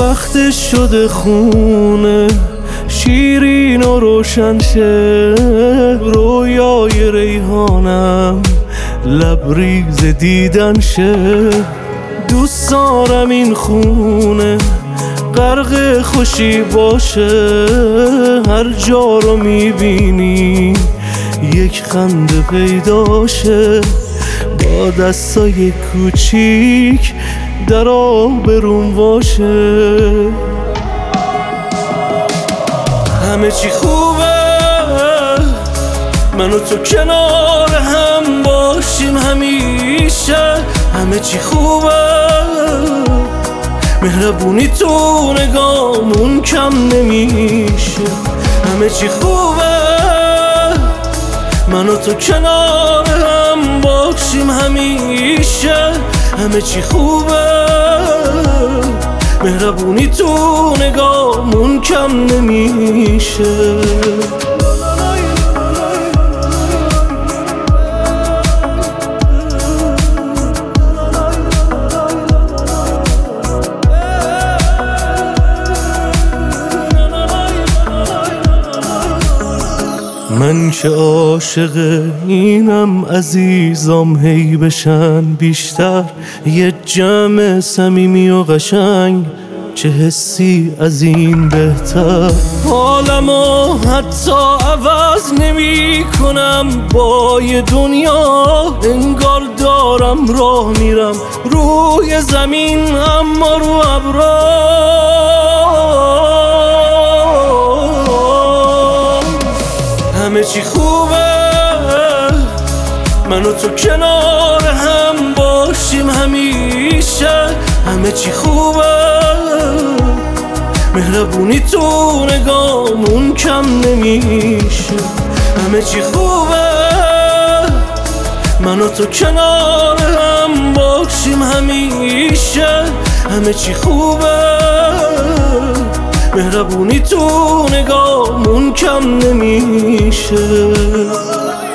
وقتش شده خونه شیرین و روشن شه، رویای ریحانم لبریز دیدن شه. دوست دارم این خونه غرق خوشی باشه، هر جا رو میبینی یک خنده پیدا شه. با دستای کوچیک در آبروم باشه. همه چی خوبه من و تو کنار هم باشیم همیشه. همه چی خوبه مهربونی تو نگامون کم نمیشه. همه چی خوبه من و تو کنار هم باشیم همیشه. همه چی خوبه مهربونی تو نگامون کم نمیشه. من که عاشق اینم عزیزام هی بشن بیشتر، یه جمع صمیمی و قشنگ، چه حسی از این بهتر. حالمو حتی عوض نمی کنم با یه دنیا، انگار دارم راه میرم روی زمین اما رو ابرا. همه چی خوبه من و تو کنار هم باشیم همیشه. همه چی خوبه مهربونی تو نگامون کم نمیشه. همه چی خوبه من و تو کنار هم باشیم همیشه. همه چی خوبه مهربونی تو نگامون کم نمیشه.